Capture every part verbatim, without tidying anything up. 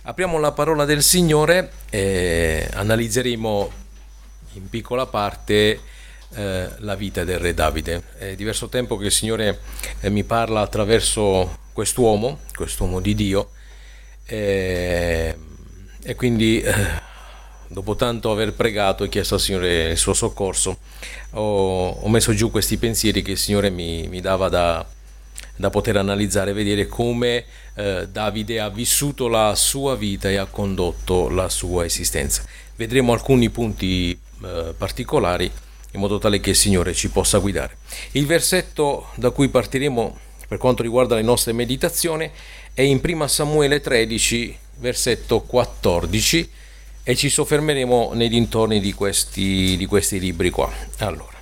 Apriamo la parola del Signore e analizzeremo in piccola parte eh, la vita del re Davide. È diverso tempo che il Signore eh, mi parla attraverso quest'uomo, quest'uomo di Dio, e, e quindi eh, dopo tanto aver pregato e chiesto al Signore il suo soccorso, ho, ho messo giù questi pensieri che il Signore mi, mi dava da, da poter analizzare e vedere come eh, Davide ha vissuto la sua vita e ha condotto la sua esistenza. Vedremo alcuni punti eh, particolari in modo tale che il Signore ci possa guidare. Il versetto da cui partiremo per quanto riguarda le nostre meditazioni è in primo Samuele tredici, versetto quattordici, e ci soffermeremo nei dintorni di questi, di questi libri qua. Allora,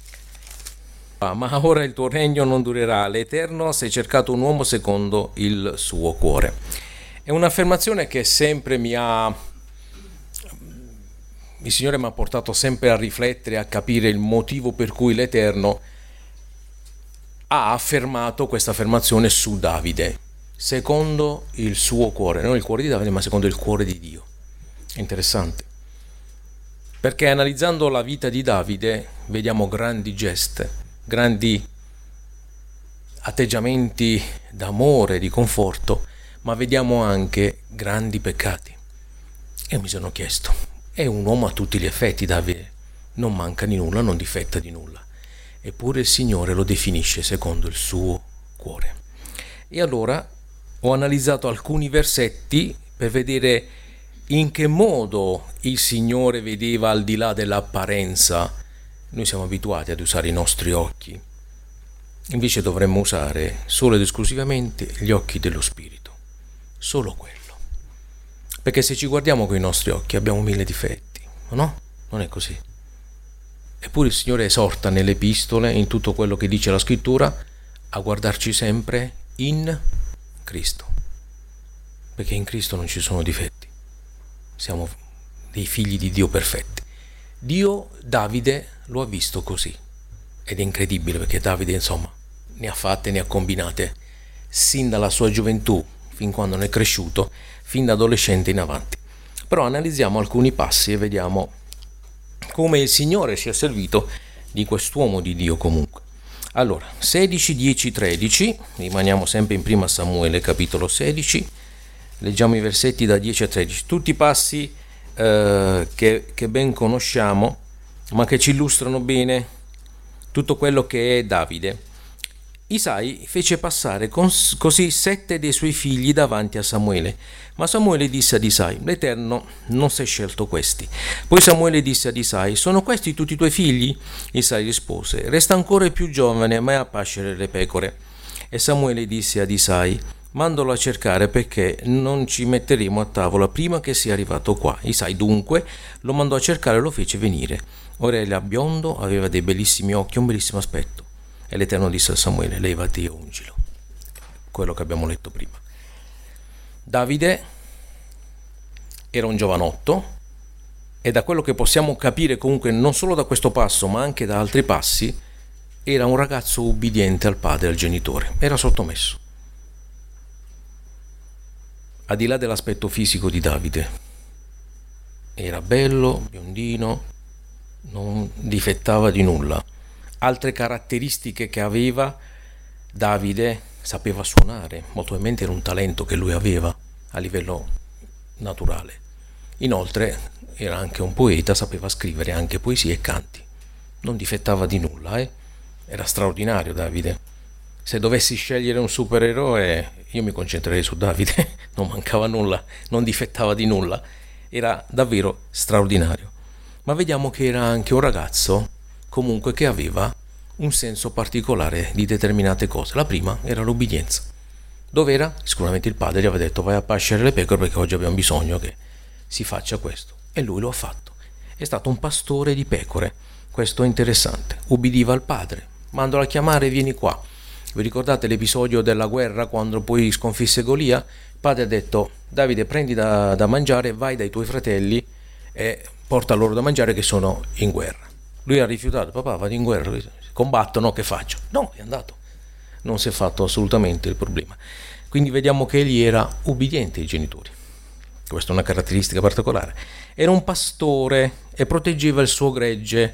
ma ora il tuo regno non durerà, l'Eterno si è cercato un uomo secondo il suo cuore. È un'affermazione che sempre mi ha, il Signore mi ha portato sempre a riflettere, a capire il motivo per cui l'Eterno ha affermato questa affermazione su Davide, secondo il suo cuore, non il cuore di Davide, ma secondo il cuore di Dio. È interessante, perché analizzando la vita di Davide vediamo grandi gesti, grandi atteggiamenti d'amore, di conforto, ma vediamo anche grandi peccati. E mi sono chiesto, è un uomo a tutti gli effetti Davide, non manca di nulla, non difetta di nulla, eppure il Signore lo definisce secondo il suo cuore. E allora ho analizzato alcuni versetti per vedere in che modo il Signore vedeva al di là dell'apparenza. Noi siamo abituati ad usare i nostri occhi, invece dovremmo usare solo ed esclusivamente gli occhi dello Spirito, solo quello. Perché se ci guardiamo con i nostri occhi abbiamo mille difetti, no? Non è così. Eppure il Signore esorta nelle epistole, in tutto quello che dice la Scrittura, a guardarci sempre in Cristo, perché in Cristo non ci sono difetti. Siamo dei figli di Dio perfetti. Dio Davide lo ha visto così ed è incredibile, perché Davide insomma ne ha fatte, ne ha combinate sin dalla sua gioventù, fin quando ne è cresciuto, fin da adolescente in avanti. Però analizziamo alcuni passi e vediamo come il Signore si è servito di quest'uomo di Dio comunque. Allora, sedici, dieci, tredici, rimaniamo sempre in primo Samuele capitolo sedici, leggiamo i versetti da dieci a tredici, tutti passi eh, che, che ben conosciamo, ma che ci illustrano bene tutto quello che è Davide. Isai fece passare cons- così sette dei suoi figli davanti a Samuele, ma Samuele disse ad Isai, l'Eterno non si è scelto questi. Poi Samuele disse ad Isai, sono questi tutti i tuoi figli? Isai rispose, resta ancora il più giovane, ma è a pascere le pecore. E Samuele disse ad Isai, mandalo a cercare, perché non ci metteremo a tavola prima che sia arrivato qua. Isai dunque lo mandò a cercare e lo fece venire. Ora era biondo, aveva dei bellissimi occhi, un bellissimo aspetto. E l'Eterno disse a Samuele, levati e ungilo. Quello che abbiamo letto prima. Davide era un giovanotto, e da quello che possiamo capire comunque non solo da questo passo ma anche da altri passi, era un ragazzo ubbidiente al padre e al genitore, era sottomesso. Al di là dell'aspetto fisico di Davide, era bello, biondino, non difettava di nulla. Altre caratteristiche che aveva Davide: sapeva suonare, molto probabilmente era un talento che lui aveva a livello naturale. Inoltre era anche un poeta, sapeva scrivere anche poesie e canti, non difettava di nulla, eh? Era straordinario Davide. Se dovessi scegliere un supereroe, io mi concentrerei su Davide, non mancava nulla, non difettava di nulla, era davvero straordinario. Ma vediamo che era anche un ragazzo comunque che aveva un senso particolare di determinate cose. La prima era l'obbedienza. Dov'era? Sicuramente il padre gli aveva detto vai a pascere le pecore perché oggi abbiamo bisogno che si faccia questo, e lui lo ha fatto. È stato un pastore di pecore, questo è interessante. Ubbidiva al padre, mandalo a chiamare, vieni qua. Vi ricordate l'episodio della guerra quando poi sconfisse Golia? Il padre ha detto Davide, prendi da, da mangiare, vai dai tuoi fratelli e porta loro da mangiare che sono in guerra. Lui ha rifiutato, papà vado in guerra, combattono, che faccio? No, è andato, non si è fatto assolutamente il problema. Quindi vediamo che egli era ubbidiente ai genitori. questa è una caratteristica particolare, era un pastore e proteggeva il suo gregge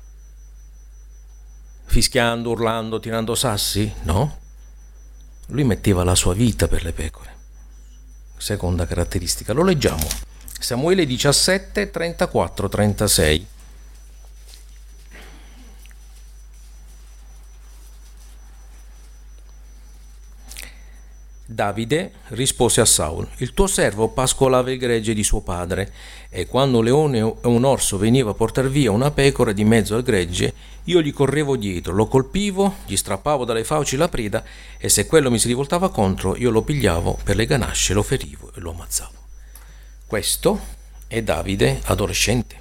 fischiando, urlando, tirando sassi? No, lui metteva la sua vita per le pecore. Seconda caratteristica, lo leggiamo, Samuele diciassette, trentaquattro trentasei. Davide rispose a Saul: il tuo servo pascolava il gregge di suo padre, e quando un leone o un orso veniva a portar via una pecora di mezzo al gregge, io gli correvo dietro, lo colpivo, gli strappavo dalle fauci la preda, e se quello mi si rivoltava contro, io lo pigliavo per le ganasce, lo ferivo e lo ammazzavo. Questo è Davide adolescente.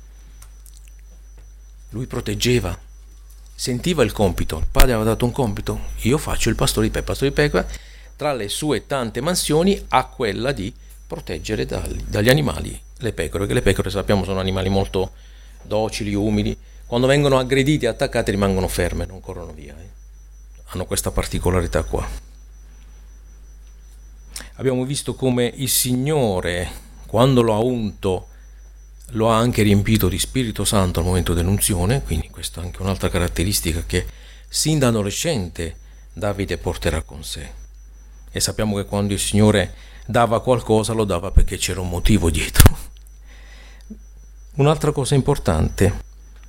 Lui proteggeva, sentiva il compito, il padre aveva dato un compito, io faccio il pastore di pecora, pastore di pecora, tra le sue tante mansioni ha quella di proteggere dagli, dagli animali le pecore, che le pecore sappiamo sono animali molto docili, umili, quando vengono aggrediti e attaccati rimangono ferme, non corrono via, eh. Hanno questa particolarità qua. Abbiamo visto come il Signore, quando lo ha unto, lo ha anche riempito di Spirito Santo al momento dell'unzione, quindi questa è anche un'altra caratteristica che sin da adolescente Davide porterà con sé. E sappiamo che quando il Signore dava qualcosa lo dava perché c'era un motivo dietro. Un'altra cosa importante,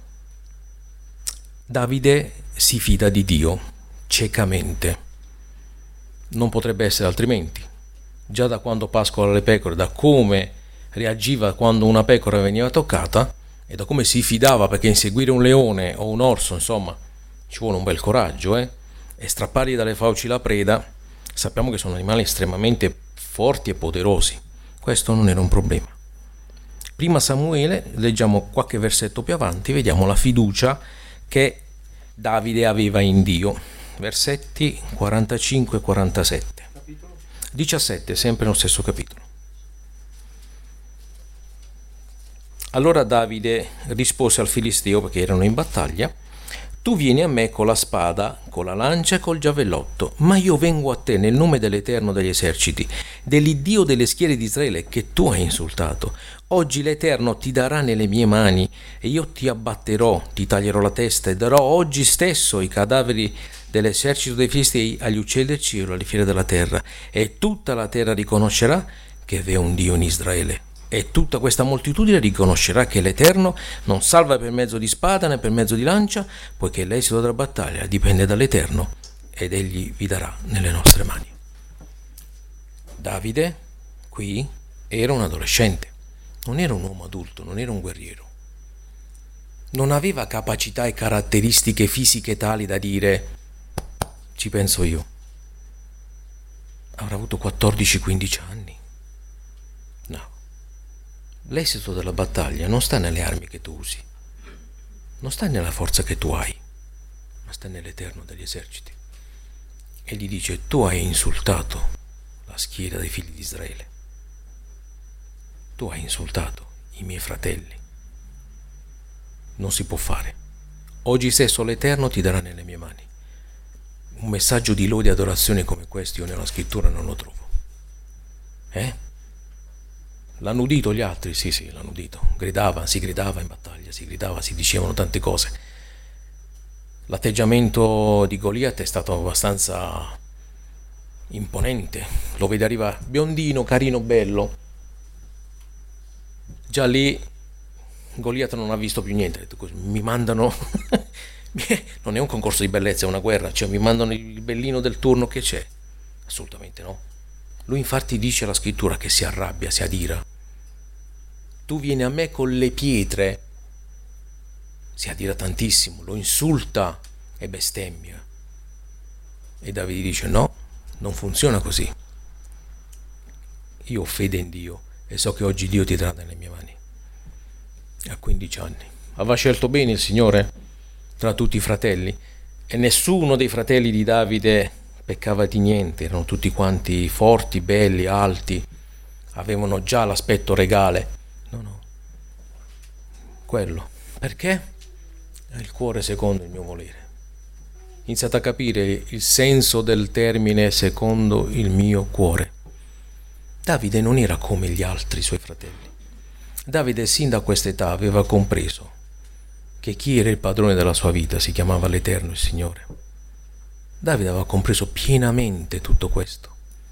Davide si fida di Dio ciecamente, non potrebbe essere altrimenti. Già da quando pascola le pecore, da come reagiva quando una pecora veniva toccata e da come si fidava, perché inseguire un leone o un orso, insomma, ci vuole un bel coraggio, eh? E strappargli dalle fauci la preda, sappiamo che sono animali estremamente forti e poderosi. Questo non era un problema. Prima Samuele, leggiamo qualche versetto più avanti, vediamo la fiducia che Davide aveva in Dio. Versetti quarantacinque e quarantasette. Capitolo? diciassette, sempre nello stesso capitolo. Allora Davide rispose al Filisteo, perché erano in battaglia: tu vieni a me con la spada, con la lancia e col giavellotto, ma io vengo a te nel nome dell'Eterno degli eserciti, dell'Iddio delle schiere di Israele che tu hai insultato. Oggi l'Eterno ti darà nelle mie mani e io ti abbatterò, ti taglierò la testa e darò oggi stesso i cadaveri dell'esercito dei Filistei agli uccelli del cielo, alle fiere della terra, e tutta la terra riconoscerà che vi è un Dio in Israele. E tutta questa moltitudine riconoscerà che l'Eterno non salva per mezzo di spada né per mezzo di lancia, poiché l'esito della battaglia dipende dall'Eterno ed egli vi darà nelle nostre mani. Davide qui era un adolescente, non era un uomo adulto, non era un guerriero. Non aveva capacità e caratteristiche fisiche tali da dire ci penso io. Avrà avuto quattordici quindici anni. No. L'esito della battaglia non sta nelle armi che tu usi, non sta nella forza che tu hai, ma sta nell'Eterno degli eserciti. E gli dice: tu hai insultato la schiera dei figli di Israele, tu hai insultato i miei fratelli, non si può fare. Oggi stesso l'Eterno ti darà nelle mie mani. Un messaggio di lode e adorazione come questo io nella scrittura non lo trovo. Eh? L'hanno udito gli altri? Sì, sì, l'hanno udito. Gridava, si gridava in battaglia, si gridava, si dicevano tante cose. L'atteggiamento di Goliat è stato abbastanza imponente. Lo vede arrivare biondino, carino, bello. Già lì Goliat non ha visto più niente. Ha detto, mi mandano... non è un concorso di bellezza, è una guerra. Cioè mi mandano il bellino del turno che c'è. Assolutamente no. Lui infatti dice alla scrittura che si arrabbia, si adira. Tu vieni a me con le pietre, si adira tantissimo, lo insulta e bestemmia. E Davide dice no, non funziona così. Io ho fede in Dio e so che oggi Dio ti darà nelle mie mani. A quindici anni. Aveva scelto bene il Signore tra tutti i fratelli e nessuno dei fratelli di Davide peccava di niente, erano tutti quanti forti, belli, alti, avevano già l'aspetto regale. No, no, quello. Perché? È il cuore secondo il mio volere. Iniziate a capire il senso del termine secondo il mio cuore. Davide non era come gli altri suoi fratelli. Davide sin da questa età aveva compreso che chi era il padrone della sua vita si chiamava l'Eterno, il Signore. Davide aveva compreso pienamente tutto questo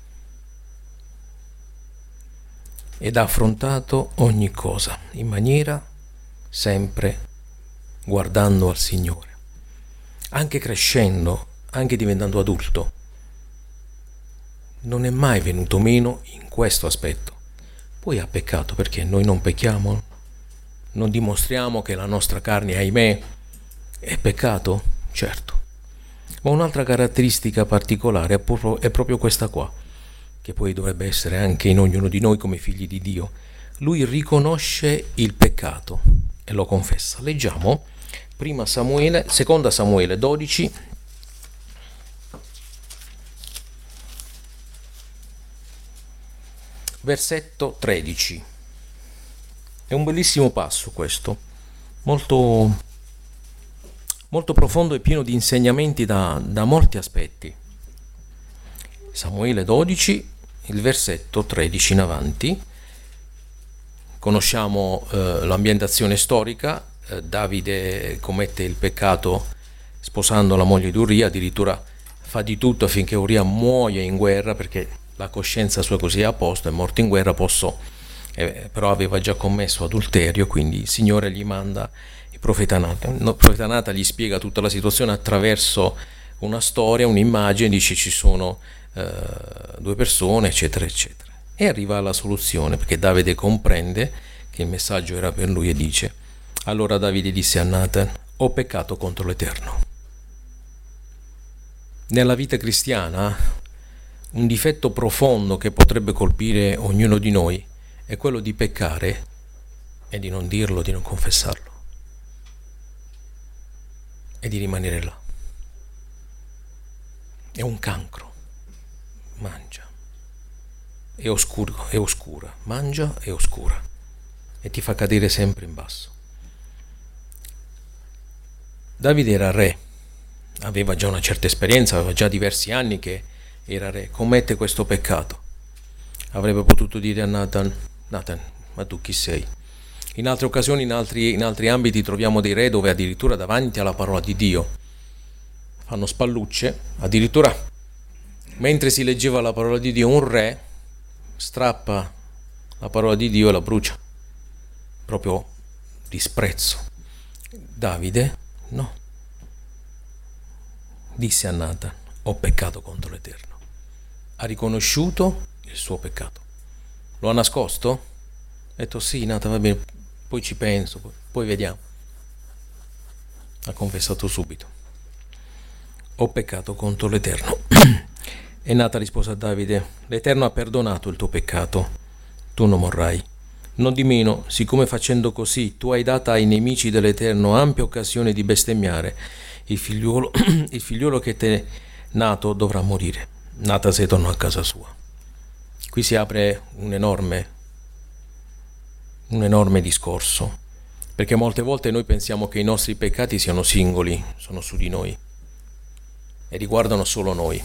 ed ha affrontato ogni cosa in maniera sempre guardando al Signore. Anche crescendo, anche diventando adulto, non è mai venuto meno in questo aspetto. Poi ha peccato perché noi non pecchiamo, non dimostriamo che la nostra carne, ahimè, è peccato, certo. Ma un'altra caratteristica particolare è proprio, è proprio questa qua, che poi dovrebbe essere anche in ognuno di noi come figli di Dio. Lui riconosce il peccato e lo confessa. Leggiamo prima Samuele, seconda Samuele dodici, versetto tredici. È un bellissimo passo questo, molto, molto profondo e pieno di insegnamenti da, da molti aspetti. Samuele dodici, il versetto tredici in avanti. Conosciamo eh, l'ambientazione storica. eh, Davide commette il peccato sposando la moglie di Uria, addirittura fa di tutto affinché Uria muoia in guerra, perché la coscienza sua così è a posto, è morto in guerra, posso, eh, però aveva già commesso adulterio, quindi il Signore gli manda il profeta Nathan. Il profeta Nathan gli spiega tutta la situazione attraverso una storia, un'immagine, dice ci sono eh, due persone, eccetera, eccetera. E arriva alla soluzione, perché Davide comprende che il messaggio era per lui e dice: allora Davide disse a Nathan: ho peccato contro l'Eterno. Nella vita cristiana un difetto profondo che potrebbe colpire ognuno di noi è quello di peccare e di non dirlo, di non confessarlo e di rimanere là. È un cancro, mangia, è oscuro, è oscura, mangia e oscura e ti fa cadere sempre in basso. Davide era re, aveva già una certa esperienza, aveva già diversi anni che era re, commette questo peccato. Avrebbe potuto dire a Nathan: Nathan, ma tu chi sei? In altre occasioni, in altri, in altri ambiti troviamo dei re dove addirittura davanti alla parola di Dio fanno spallucce, addirittura mentre si leggeva la parola di Dio un re strappa la parola di Dio e la brucia, proprio disprezzo. Davide no, disse a Nathan: ho peccato contro l'Eterno. Ha riconosciuto il suo peccato. Lo ha nascosto? Ha detto: sì, Nathan, va bene, poi ci penso, poi, poi vediamo. Ha confessato subito: ho peccato contro l'Eterno. E Nathan rispose a Davide: l'Eterno ha perdonato il tuo peccato, tu non morrai. Non di meno, siccome facendo così tu hai data ai nemici dell'Eterno ampia occasione di bestemmiare, il figliuolo, il figliuolo che ti è nato dovrà morire. Nathan se tornò a casa sua. Qui si apre un enorme, un enorme discorso, perché molte volte noi pensiamo che i nostri peccati siano singoli, sono su di noi e riguardano solo noi.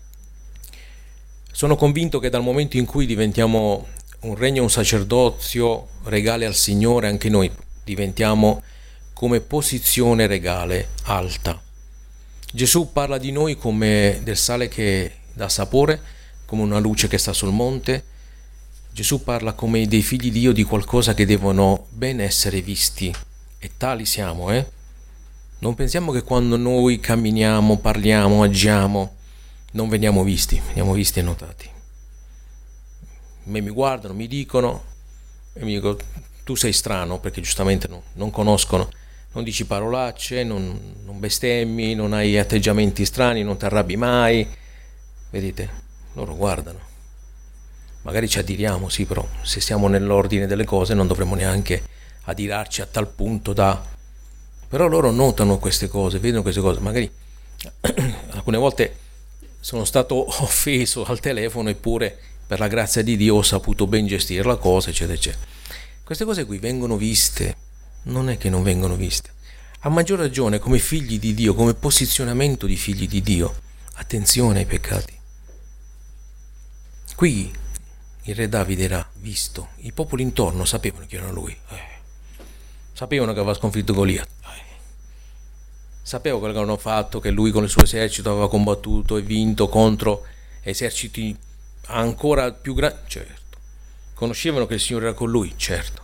Sono convinto che dal momento in cui diventiamo un regno, un sacerdozio regale al Signore, anche noi diventiamo come posizione regale alta. Gesù parla di noi come del sale che dà sapore, come una luce che sta sul monte. Gesù parla come dei figli di Dio, di qualcosa che devono ben essere visti, e tali siamo, eh? Non pensiamo che quando noi camminiamo, parliamo, agiamo, non veniamo visti, veniamo visti e notati. Me mi guardano, mi dicono, e mi dicono: tu sei strano, perché giustamente no, non conoscono, non dici parolacce, non, non bestemmi, non hai atteggiamenti strani, non ti arrabbi mai. Vedete, loro guardano. Magari ci adiriamo, sì, però se siamo nell'ordine delle cose non dovremmo neanche adirarci a tal punto da... Però loro notano queste cose, vedono queste cose. Magari alcune volte sono stato offeso al telefono, eppure per la grazia di Dio ho saputo ben gestire la cosa, eccetera, eccetera. Queste cose qui vengono viste, non è che non vengono viste. A maggior ragione come figli di Dio, come posizionamento di figli di Dio. Attenzione ai peccati. Qui il re Davide era visto, i popoli intorno sapevano chi era lui, eh. sapevano che aveva sconfitto Golia, eh. sapevano quello che avevano fatto, che lui con il suo esercito aveva combattuto e vinto contro eserciti ancora più grandi, certo. Conoscevano che il Signore era con lui, certo.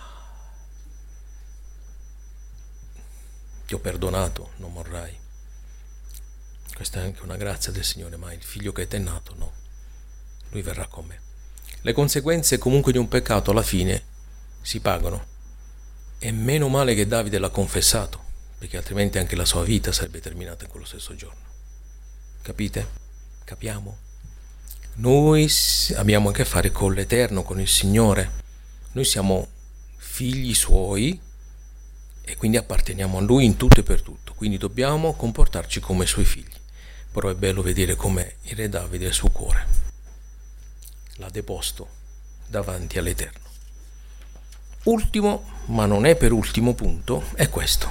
Ti ho perdonato, non morrai. Questa è anche una grazia del Signore, ma il figlio che ti è nato, no. Lui verrà con me. Le conseguenze comunque di un peccato alla fine si pagano. E meno male che Davide l'ha confessato, perché altrimenti anche la sua vita sarebbe terminata in quello stesso giorno. Capite? Capiamo? Noi abbiamo a che fare con l'Eterno, con il Signore. Noi siamo figli Suoi e quindi apparteniamo a Lui in tutto e per tutto. Quindi dobbiamo comportarci come Suoi figli. Però è bello vedere come il re Davide, il suo cuore, l'ha deposto davanti all'Eterno. Ultimo, ma non è per ultimo punto, è questo.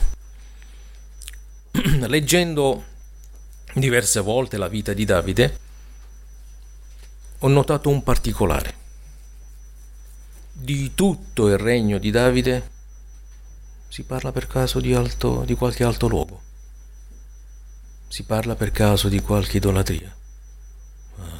Leggendo diverse volte la vita di Davide, ho notato un particolare. Di tutto il regno di Davide si parla per caso di, alto, di qualche alto luogo? Si parla per caso di qualche idolatria? Ah.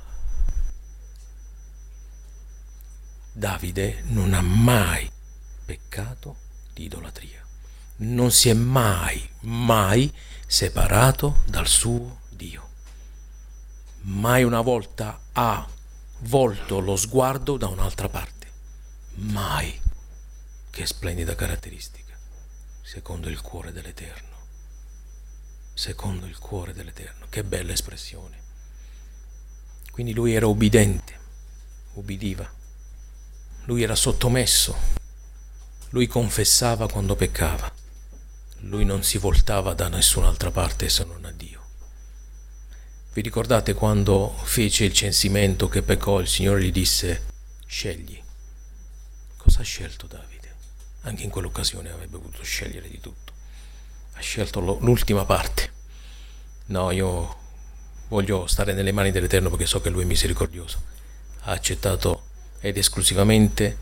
Davide non ha mai peccato di idolatria. Non si è mai, mai separato dal suo Dio. Mai una volta ha volto lo sguardo da un'altra parte. Mai. Che splendida caratteristica. Secondo il cuore dell'Eterno. Secondo il cuore dell'Eterno. Che bella espressione. Quindi lui era obbediente, ubbidiva. Lui era sottomesso. Lui confessava quando peccava. Lui non si voltava da nessun'altra parte se non a Dio. Vi ricordate quando fece il censimento che peccò, il Signore gli disse: scegli. Cosa ha scelto Davide? Anche in quell'occasione avrebbe potuto scegliere di tutto. Ha scelto l'ultima parte. No, io voglio stare nelle mani dell'Eterno perché so che Lui è misericordioso. Ha accettato ed esclusivamente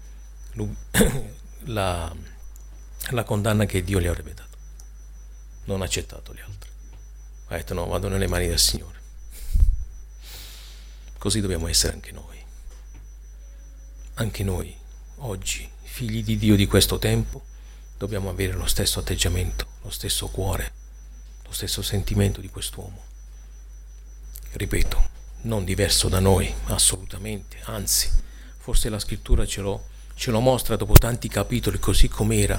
la, la condanna che Dio gli avrebbe dato. Non ha accettato le altre. Ha detto: no, vado nelle mani del Signore. Così dobbiamo essere anche noi. Anche noi, oggi, figli di Dio di questo tempo, dobbiamo avere lo stesso atteggiamento, lo stesso cuore, lo stesso sentimento di quest'uomo. Ripeto, non diverso da noi, assolutamente, anzi, forse la scrittura ce lo, ce lo mostra dopo tanti capitoli, così com'era,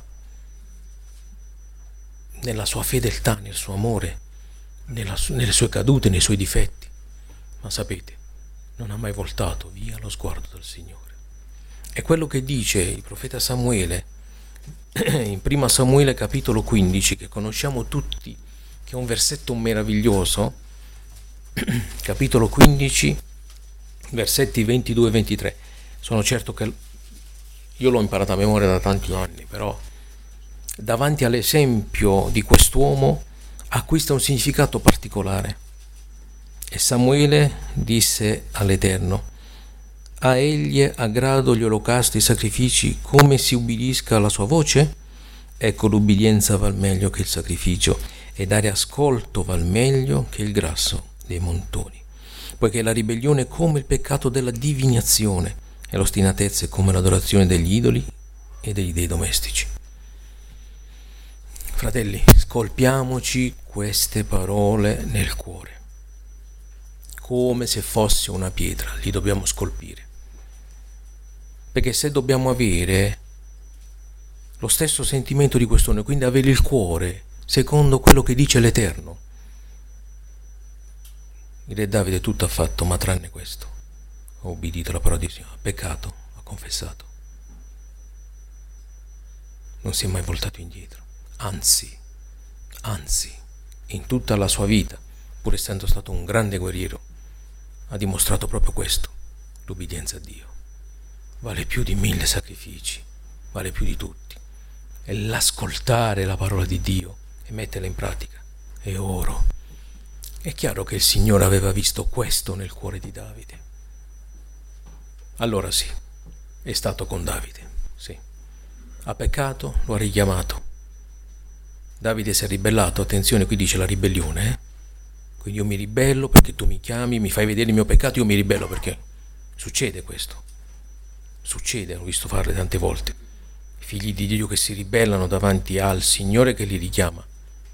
nella sua fedeltà, nel suo amore, nella, nelle sue cadute, nei suoi difetti. Ma sapete, non ha mai voltato via lo sguardo dal Signore. È quello che dice il profeta Samuele in prima Samuele capitolo quindici, che conosciamo tutti, che è un versetto meraviglioso. Capitolo quindici, versetti ventidue e ventitré. Sono certo che io l'ho imparato a memoria da tanti anni, però davanti all'esempio di quest'uomo acquista un significato particolare. E Samuele disse all'Eterno: a egli aggrado gli olocausti e i sacrifici, come si ubbidisca alla sua voce? Ecco, l'ubbidienza val meglio che il sacrificio, e dare ascolto val meglio che il grasso dei montoni. Poiché la ribellione è come il peccato della divinazione, e l'ostinatezza è come l'adorazione degli idoli e degli dei domestici. Fratelli, scolpiamoci queste parole nel cuore, come se fosse una pietra, li dobbiamo scolpire. Perché se dobbiamo avere lo stesso sentimento di quest'uomo, quindi avere il cuore secondo quello che dice l'Eterno. Il re Davide tutto ha fatto, ma tranne questo: ha obbedito alla parola di Dio, ha peccato, ha confessato. Non si è mai voltato indietro. Anzi, anzi, in tutta la sua vita, pur essendo stato un grande guerriero, ha dimostrato proprio questo: l'ubbidienza a Dio. Vale più di mille sacrifici, vale più di tutti. E l'ascoltare la parola di Dio e metterla in pratica è oro. È chiaro che il Signore aveva visto questo nel cuore di Davide. allora sì, è stato con Davide, sì. Ha peccato, lo ha richiamato. Davide si è ribellato, attenzione, qui dice la ribellione, eh? Quindi io mi ribello perché tu mi chiami, mi fai vedere il mio peccato, io mi ribello perché succede questo. Succede, l'ho visto fare tante volte. Figli di Dio che si ribellano davanti al Signore che li richiama.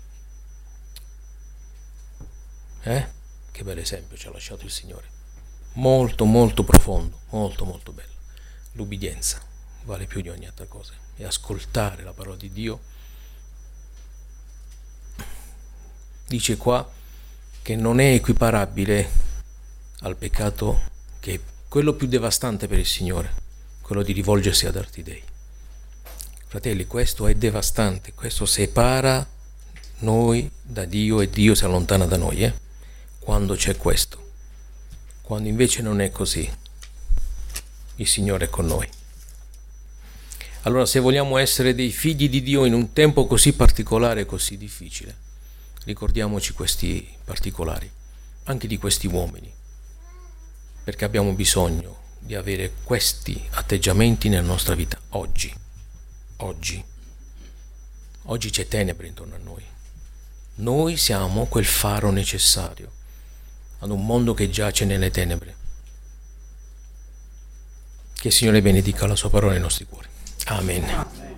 Eh? Che bel esempio ci ha lasciato il Signore. Molto, molto profondo, molto, molto bello. L'ubbidienza vale più di ogni altra cosa. E ascoltare la parola di Dio. Dice qua che non è equiparabile al peccato, che è quello più devastante per il Signore, quello di rivolgersi ad altri dei. Fratelli, questo è devastante, questo separa noi da Dio e Dio si allontana da noi, eh? Quando c'è questo. Quando invece non è così, il Signore è con noi. Allora, se vogliamo essere dei figli di Dio in un tempo così particolare e così difficile, ricordiamoci questi particolari, anche di questi uomini, perché abbiamo bisogno di avere questi atteggiamenti nella nostra vita oggi. Oggi. Oggi c'è tenebre intorno a noi. Noi siamo quel faro necessario ad un mondo che giace nelle tenebre. Che il Signore benedica la sua parola nei nostri cuori. Amen.